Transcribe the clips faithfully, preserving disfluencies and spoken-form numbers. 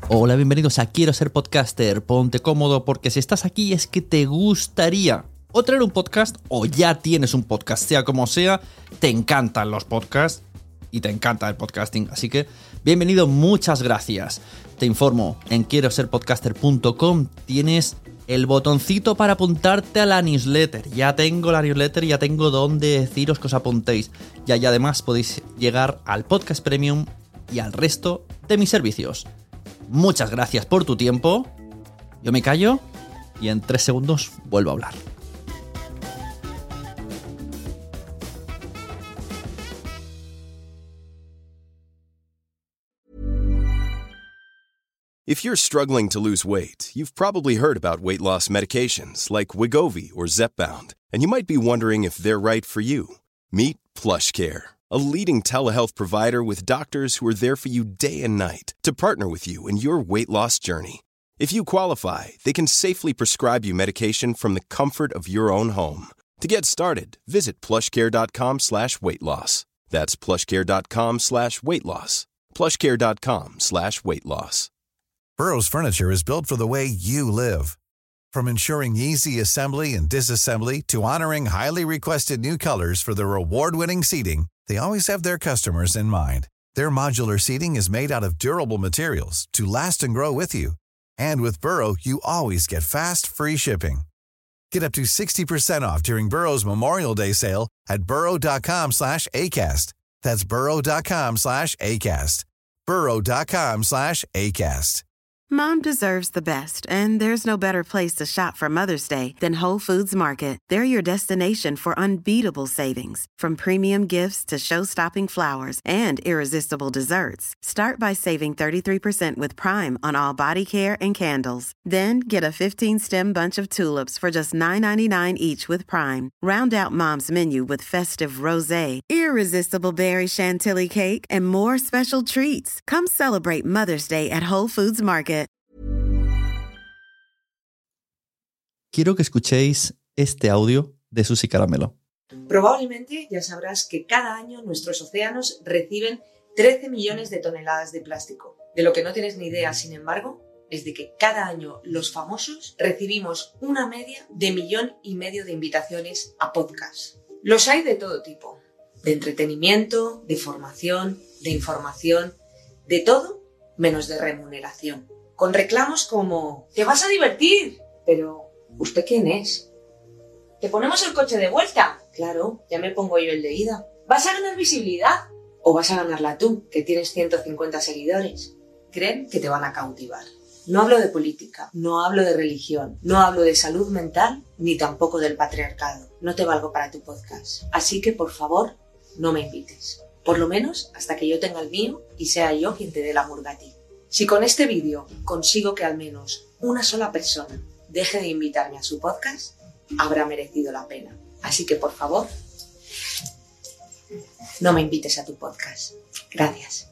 Hola, bienvenidos a Quiero Ser Podcaster. Ponte cómodo porque si estás aquí es que te gustaría o traer un podcast o ya tienes un podcast, sea como sea, te encantan los podcasts y te encanta el podcasting. Así que bienvenido, muchas gracias. Te informo, en quiero ser podcaster punto com tienes el botoncito para apuntarte a la newsletter. Ya tengo la newsletter, ya tengo donde deciros que os apuntéis. Ya y además podéis llegar al podcast premium y al resto de mis servicios. Muchas gracias por tu tiempo. Yo me callo y en tres segundos vuelvo a hablar. If you're struggling to lose weight, you've probably heard about weight loss medications like Wegovy or Zepbound, and you might be wondering if they're right for you. Meet PlushCare, a leading telehealth provider with doctors who are there for you day and night to partner with you in your weight loss journey. If you qualify, they can safely prescribe you medication from the comfort of your own home. To get started, visit plushcare.com slash weight loss. That's plushcare.com slash weight loss. plushcare.com slash weight loss. Burrow's furniture is built for the way you live. From ensuring easy assembly and disassembly to honoring highly requested new colors for their award-winning seating, they always have their customers in mind. Their modular seating is made out of durable materials to last and grow with you. And with Burrow, you always get fast, free shipping. Get up to sixty percent off during Burrow's Memorial Day sale at burrow.com slash ACAST. That's burrow.com slash ACAST. burrow.com slash ACAST. Mom deserves the best, and there's no better place to shop for Mother's Day than Whole Foods Market. They're your destination for unbeatable savings, from premium gifts to show-stopping flowers and irresistible desserts. Start by saving thirty-three percent with Prime on all body care and candles. Then get a fifteen-stem bunch of tulips for just nine ninety-nine each with Prime. Round out Mom's menu with festive rosé, irresistible berry chantilly cake, and more special treats. Come celebrate Mother's Day at Whole Foods Market. Quiero que escuchéis este audio de Susi Caramelo. Probablemente ya sabrás que cada año nuestros océanos reciben trece millones de toneladas de plástico. De lo que no tienes ni idea, sin embargo, es de que cada año los famosos recibimos una media de millón y medio de invitaciones a podcast. Los hay de todo tipo, de entretenimiento, de formación, de información, de todo menos de remuneración. Con reclamos como «¡Te vas a divertir!» Pero ¿usted quién es? ¿Te ponemos el coche de vuelta? Claro, ya me pongo yo el de ida. ¿Vas a ganar visibilidad? ¿O vas a ganarla tú, que tienes ciento cincuenta seguidores? Creen que te van a cautivar. No hablo de política, no hablo de religión, no hablo de salud mental, ni tampoco del patriarcado. No te valgo para tu podcast. Así que, por favor, no me invites. Por lo menos hasta que yo tenga el mío y sea yo quien te dé la murga a ti. Si con este vídeo consigo que al menos una sola persona deje de invitarme a su podcast, habrá merecido la pena. Así que, por favor, no me invites a tu podcast. Gracias.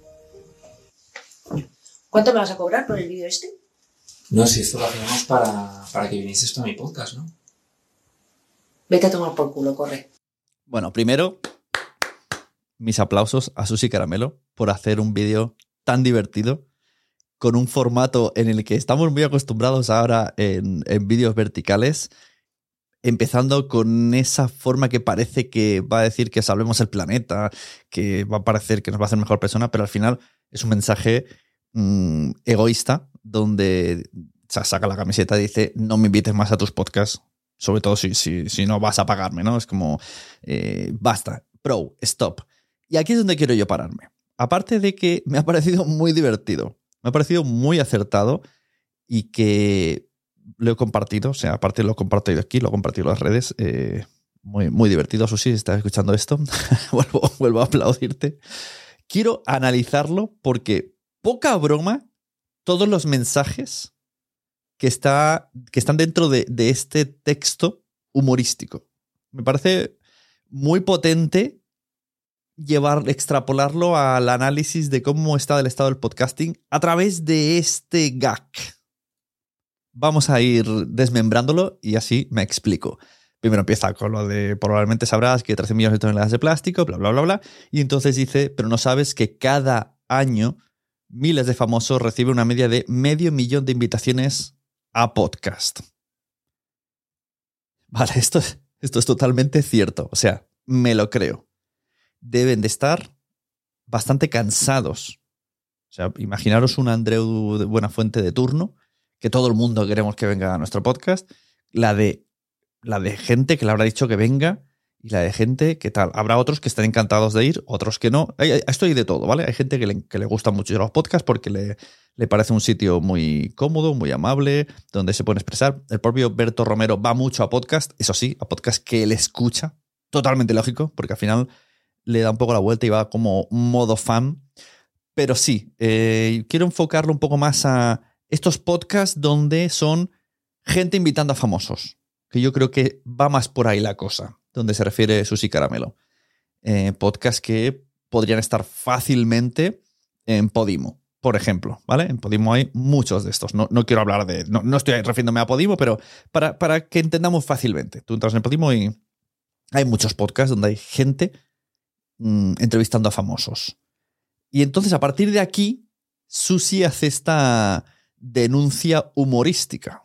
¿Cuánto me vas a cobrar por el vídeo este? No, si esto lo hacíamos para, para que vinieses tú a mi podcast, ¿no? Vete a tomar por culo, corre. Bueno, primero, mis aplausos a Susi Caramelo por hacer un vídeo tan divertido, con un formato en el que estamos muy acostumbrados ahora en, en vídeos verticales, empezando con esa forma que parece que va a decir que salvemos el planeta, que va a parecer que nos va a hacer mejor persona, pero al final es un mensaje mmm, egoísta, donde se saca la camiseta y dice no me invites más a tus podcasts, sobre todo si, si, si no vas a pagarme, ¿no? Es como, eh, basta, bro, stop. Y aquí es donde quiero yo pararme. Aparte de que me ha parecido muy divertido, me ha parecido muy acertado y que lo he compartido, o sea, aparte lo he compartido aquí, lo he compartido en las redes, eh, muy, muy divertido. Susi, si estás escuchando esto, vuelvo, vuelvo a aplaudirte. Quiero analizarlo porque, poca broma, todos los mensajes que, está, que están dentro de, de este texto humorístico. Me parece muy potente llevar, extrapolarlo al análisis de cómo está el estado del podcasting a través de este gag. Vamos a ir desmembrándolo y así me explico. Primero empieza con lo de probablemente sabrás que trece millones de toneladas de plástico, bla, bla, bla, bla. Y entonces dice, pero no sabes que cada año miles de famosos reciben una media de medio millón de invitaciones a podcast. Vale, esto, esto es totalmente cierto. O sea, me lo creo. Deben de estar bastante cansados. O sea, imaginaros un Andreu de Buenafuente de turno, que todo el mundo queremos que venga a nuestro podcast, la de, la de gente que le habrá dicho que venga y la de gente que tal. Habrá otros que estén encantados de ir, otros que no. Esto hay de todo, ¿vale? Hay gente que le, que le gusta mucho ir a los podcasts porque le, le parece un sitio muy cómodo, muy amable, donde se pueden expresar. El propio Berto Romero va mucho a podcast, eso sí, a podcast que él escucha. Totalmente lógico, porque al final le da un poco la vuelta y va como modo fan. Pero sí, eh, quiero enfocarlo un poco más a estos podcasts donde son gente invitando a famosos, que yo creo que va más por ahí la cosa, donde se refiere Susi Caramelo. Eh, podcasts que podrían estar fácilmente en Podimo, por ejemplo, ¿vale? En Podimo hay muchos de estos. No, no quiero hablar de... No, no estoy refiriéndome a Podimo, pero para, para que entendamos fácilmente. Tú entras en Podimo y hay muchos podcasts donde hay gente mmm, entrevistando a famosos. Y entonces, a partir de aquí, Susi hace esta denuncia humorística.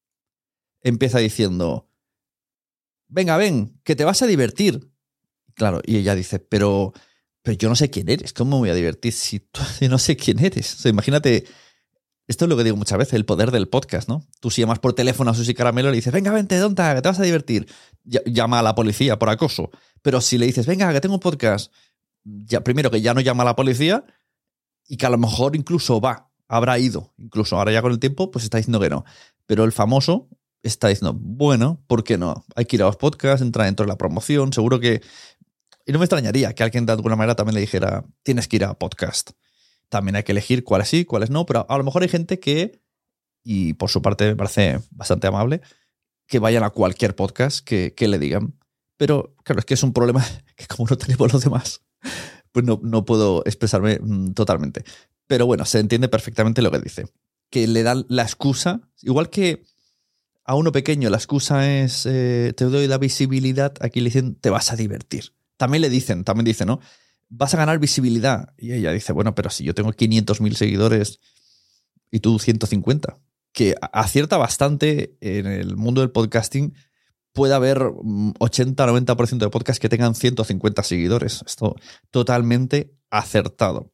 Empieza diciendo, venga, ven, que te vas a divertir. Claro, y ella dice, pero, pero yo no sé quién eres, ¿cómo me voy a divertir si tú no sé quién eres? O sea, imagínate, esto es lo que digo muchas veces, el poder del podcast, ¿no? Tú si llamas por teléfono a Susi Caramelo y le dices, venga, vente, tonta, que te vas a divertir. Llama a la policía por acoso. Pero si le dices, venga, que tengo un podcast... Ya, primero que ya no llama a la policía y que a lo mejor incluso va, habrá ido, incluso ahora ya con el tiempo pues está diciendo que no, pero el famoso está diciendo, bueno, ¿por qué no? Hay que ir a los podcasts, entrar dentro de la promoción, seguro que, y no me extrañaría que alguien de alguna manera también le dijera, tienes que ir a podcast, también hay que elegir cuáles sí, cuáles no, pero a lo mejor hay gente que, y por su parte me parece bastante amable, que vayan a cualquier podcast que, que le digan, pero claro, es que es un problema que como no tenemos los demás, pues no, no puedo expresarme mm, totalmente. Pero bueno, se entiende perfectamente lo que dice. Que le dan la excusa, igual que a uno pequeño la excusa es eh, te doy la visibilidad, aquí le dicen te vas a divertir. También le dicen, también dice, ¿no? Vas a ganar visibilidad. Y ella dice, bueno, pero si yo tengo quinientos mil seguidores y tú ciento cincuenta, que acierta bastante en el mundo del podcasting. Puede haber ochenta a noventa por ciento de podcasts que tengan ciento cincuenta seguidores. Esto totalmente acertado.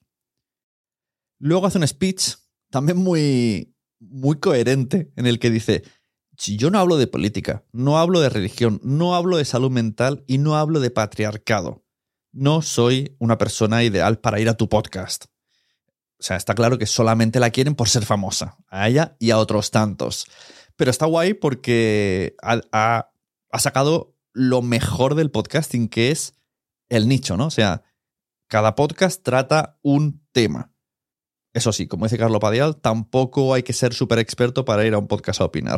Luego hace un speech también muy, muy coherente en el que dice, si yo no hablo de política, no hablo de religión, no hablo de salud mental y no hablo de patriarcado. No soy una persona ideal para ir a tu podcast. O sea, está claro que solamente la quieren por ser famosa. A ella y a otros tantos. Pero está guay porque ha... ha ha sacado lo mejor del podcasting, que es el nicho, ¿no? O sea, cada podcast trata un tema. Eso sí, como dice Carlo Padial, tampoco hay que ser súper experto para ir a un podcast a opinar.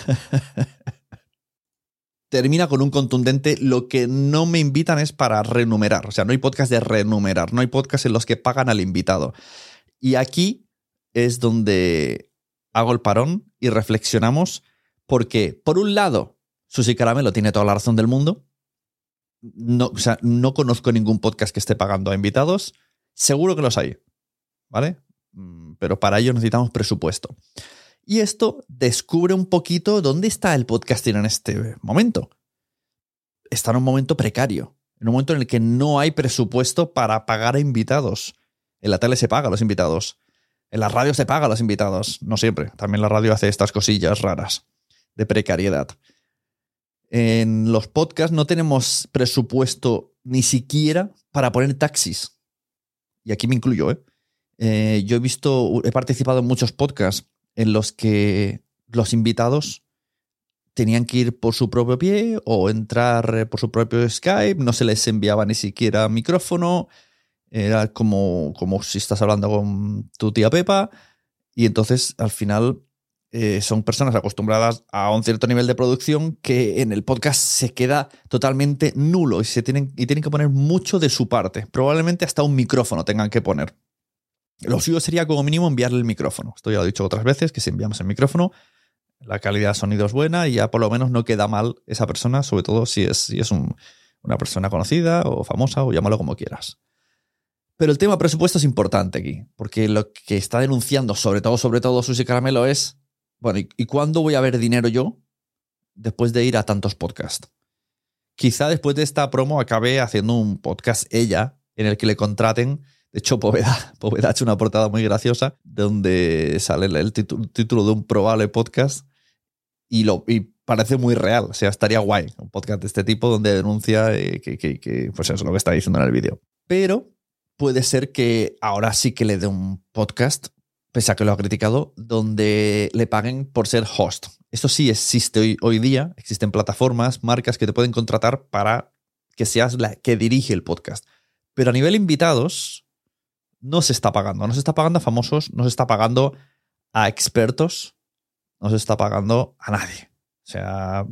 Termina con un contundente, lo que no me invitan es para renumerar. O sea, no hay podcast de renumerar, no hay podcast en los que pagan al invitado. Y aquí es donde hago el parón y reflexionamos porque, por un lado, Susi Caramelo tiene toda la razón del mundo. No, o sea, no conozco ningún podcast que esté pagando a invitados. Seguro que los hay, ¿vale? Pero para ello necesitamos presupuesto. Y esto descubre un poquito dónde está el podcasting en este momento. Está en un momento precario, en un momento en el que no hay presupuesto para pagar a invitados. En la tele se paga a los invitados. En la radio se paga a los invitados. No siempre. También la radio hace estas cosillas raras de precariedad. En los podcasts no tenemos presupuesto ni siquiera para poner taxis. Y aquí me incluyo, ¿eh? Eh, yo he visto, he participado en muchos podcasts en los que los invitados tenían que ir por su propio pie o entrar por su propio Skype, no se les enviaba ni siquiera micrófono, era como, como si estás hablando con tu tía Pepa, y entonces al final... Eh, son personas acostumbradas a un cierto nivel de producción que en el podcast se queda totalmente nulo y, se tienen, y tienen que poner mucho de su parte. Probablemente hasta un micrófono tengan que poner. Lo suyo sería como mínimo enviarle el micrófono. Esto ya lo he dicho otras veces, que si enviamos el micrófono, la calidad de sonido es buena y ya por lo menos no queda mal esa persona, sobre todo si es, si es un, una persona conocida o famosa o llámalo como quieras. Pero el tema presupuesto es importante aquí, porque lo que está denunciando, sobre todo, sobre todo Susi Caramelo es, bueno, ¿y, y cuándo voy a ver dinero yo después de ir a tantos podcasts? Quizá después de esta promo acabe haciendo un podcast ella, en el que le contraten. De hecho, Poveda, Poveda ha hecho una portada muy graciosa donde sale el título, título de un probable podcast y, lo, y parece muy real. O sea, estaría guay un podcast de este tipo donde denuncia eh, que, que, que, pues eso, lo que está diciendo en el vídeo. Pero puede ser que ahora sí que le dé un podcast, pese a que lo ha criticado, donde le paguen por ser host. Esto sí existe hoy, hoy día. Existen plataformas, marcas que te pueden contratar para que seas la que dirige el podcast. Pero a nivel invitados no se está pagando. No se está pagando a famosos, no se está pagando a expertos, no se está pagando a nadie. O sea,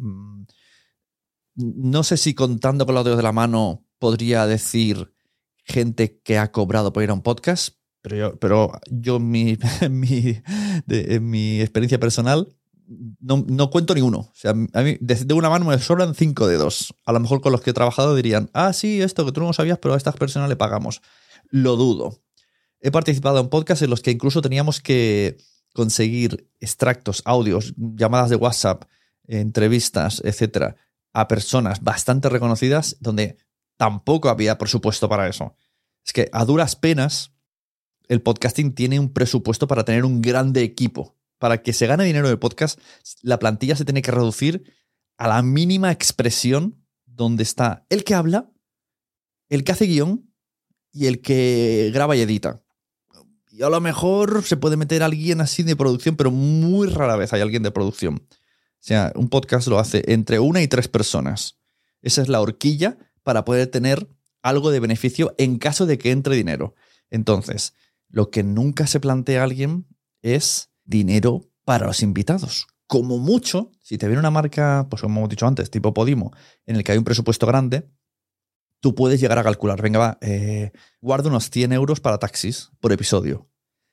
no sé si contando con los dedos de la mano podría decir gente que ha cobrado por ir a un podcast, pero yo, pero yo en, mi, en, mi, de, en mi experiencia personal no, no cuento ni uno. O sea, a mí de, de una mano me sobran cinco dedos. A lo mejor con los que he trabajado dirían, ah, sí, esto que tú no sabías, pero a estas personas le pagamos. Lo dudo. He participado en podcasts en los que incluso teníamos que conseguir extractos, audios, llamadas de WhatsApp, entrevistas, etcétera, a personas bastante reconocidas donde tampoco había presupuesto para eso. Es que a duras penas el podcasting tiene un presupuesto para tener un grande equipo. Para que se gane dinero del podcast, la plantilla se tiene que reducir a la mínima expresión donde está el que habla, el que hace guión y el que graba y edita. Y a lo mejor se puede meter alguien así de producción, pero muy rara vez hay alguien de producción. O sea, un podcast lo hace entre una y tres personas. Esa es la horquilla para poder tener algo de beneficio en caso de que entre dinero. Entonces, lo que nunca se plantea alguien es dinero para los invitados. Como mucho, si te viene una marca, pues como hemos dicho antes, tipo Podimo, en el que hay un presupuesto grande, tú puedes llegar a calcular, venga, va, eh, guarda unos cien euros para taxis por episodio.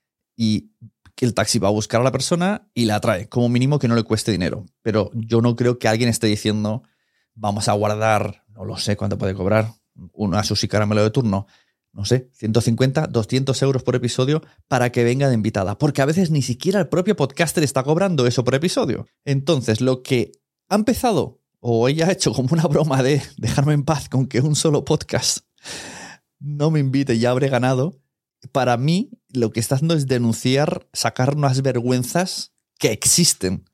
Y que el taxi va a buscar a la persona y la trae, como mínimo que no le cueste dinero. Pero yo no creo que alguien esté diciendo, vamos a guardar, no lo sé cuánto puede cobrar, una Susi Caramelo de turno, no sé, ciento cincuenta, doscientos euros por episodio para que venga de invitada. Porque a veces ni siquiera el propio podcaster está cobrando eso por episodio. Entonces, lo que ha empezado, o ella ha hecho como una broma de dejarme en paz con que un solo podcast no me invite y ya habré ganado, para mí lo que está haciendo es denunciar, sacar unas vergüenzas que existen.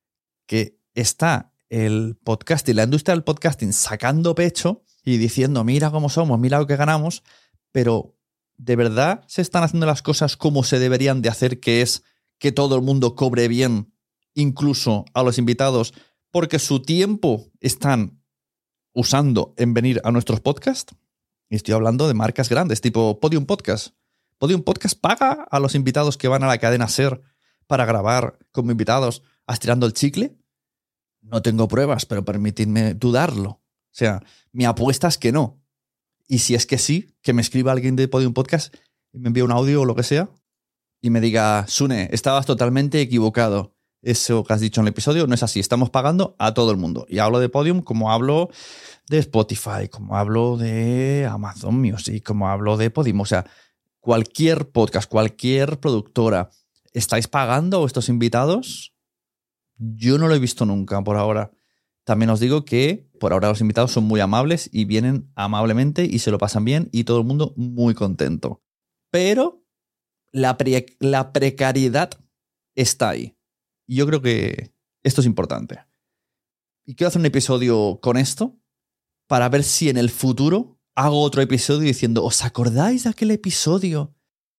Que está el podcast y la industria del podcasting sacando pecho y diciendo, mira cómo somos, mira lo que ganamos, pero ¿de verdad se están haciendo las cosas como se deberían de hacer, que es que todo el mundo cobre bien, incluso a los invitados, porque su tiempo están usando en venir a nuestros podcasts? Y estoy hablando de marcas grandes, tipo Podium Podcast. Podium Podcast paga a los invitados que van a la cadena SER para grabar como invitados estirando el chicle. No tengo pruebas, pero permitidme dudarlo. O sea, mi apuesta es que no. Y si es que sí, que me escriba alguien de Podium Podcast y me envíe un audio o lo que sea y me diga, Sune, estabas totalmente equivocado. Eso que has dicho en el episodio no es así. Estamos pagando a todo el mundo. Y hablo de Podium como hablo de Spotify, como hablo de Amazon Music, como hablo de Podimo. O sea, cualquier podcast, cualquier productora, ¿estáis pagando a estos invitados? Yo no lo he visto nunca por ahora. También os digo que por ahora los invitados son muy amables y vienen amablemente y se lo pasan bien y todo el mundo muy contento. Pero la, pre- la precariedad está ahí. Y yo creo que esto es importante. Y quiero hacer un episodio con esto para ver si en el futuro hago otro episodio diciendo, ¿os acordáis de aquel episodio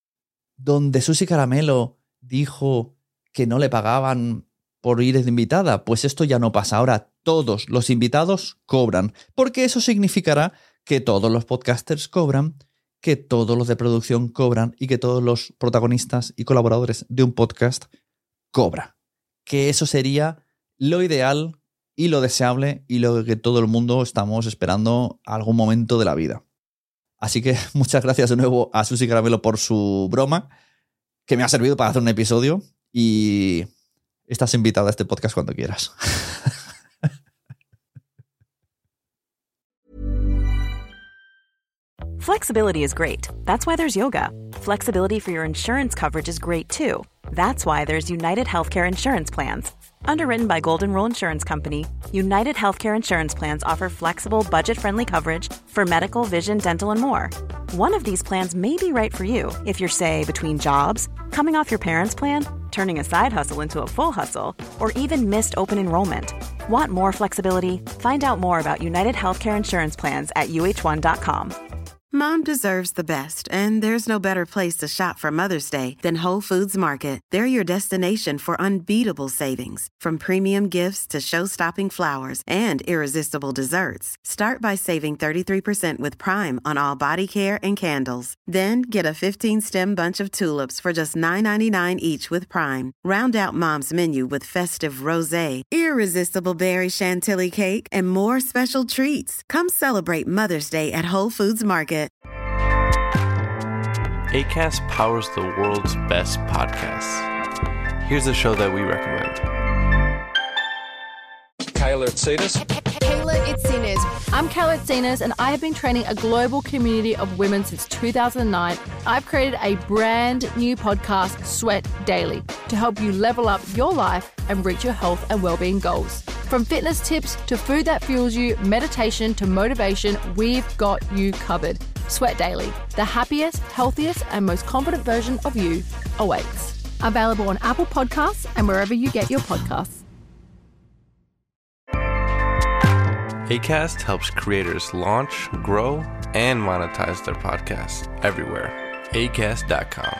donde Susi Caramelo dijo que no le pagaban por ir de invitada? Pues esto ya no pasa. Ahora todos los invitados cobran, porque eso significará que todos los podcasters cobran, que todos los de producción cobran y que todos los protagonistas y colaboradores de un podcast cobran. Que eso sería lo ideal y lo deseable y lo que todo el mundo estamos esperando algún momento de la vida. Así que muchas gracias de nuevo a Susi Caramelo por su broma, que me ha servido para hacer un episodio, y estás invitada a este podcast cuando quieras. Flexibility is great. That's why there's yoga. Flexibility for your insurance coverage is great too. That's why there's United Healthcare Insurance Plans. Underwritten by Golden Rule Insurance Company, United Healthcare Insurance Plans offer flexible, budget-friendly coverage for medical, vision, dental, and more. One of these plans may be right for you if you're, say, between jobs, coming off your parents' plan, turning a side hustle into a full hustle, or even missed open enrollment. Want more flexibility? Find out more about United Healthcare Insurance Plans at U H one dot com. Mom deserves the best, and there's no better place to shop for Mother's Day than Whole Foods Market. They're your destination for unbeatable savings, from premium gifts to show-stopping flowers and irresistible desserts. Start by saving thirty-three percent with Prime on all body care and candles. Then get a fifteen-stem bunch of tulips for just nine ninety-nine each with Prime. Round out Mom's menu with festive rosé, irresistible berry chantilly cake, and more special treats. Come celebrate Mother's Day at Whole Foods Market. Acast powers the world's best podcasts. Here's a show that we recommend. Kayla Itsinas. Kayla Itsinas. I'm Kayla Itsinas, and I have been training a global community of women since two thousand nine. I've created a brand new podcast, Sweat Daily, to help you level up your life and reach your health and well-being goals. From fitness tips to food that fuels you, meditation to motivation, we've got you covered. Sweat Daily, the happiest, healthiest, and most confident version of you awaits. Available on Apple Podcasts and wherever you get your podcasts. Acast helps creators launch, grow, and monetize their podcasts everywhere. acast dot com.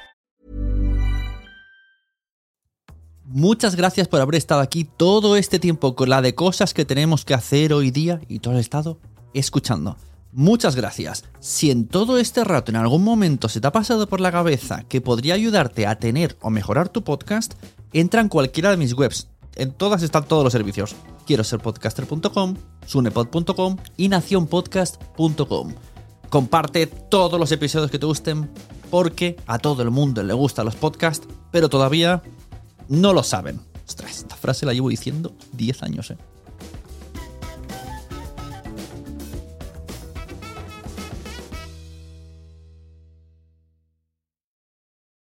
Muchas gracias por haber estado aquí todo este tiempo con la de cosas que tenemos que hacer hoy día y todo el estado escuchando. Muchas gracias. Si en todo este rato en algún momento se te ha pasado por la cabeza que podría ayudarte a tener o mejorar tu podcast, entra en cualquiera de mis webs. En todas están todos los servicios. quiero ser podcaster punto com, sunepod punto com y nación podcast punto com. Comparte todos los episodios que te gusten porque a todo el mundo le gustan los podcasts, pero todavía no lo saben. Ostras, esta frase la llevo diciendo diez años, ¿eh?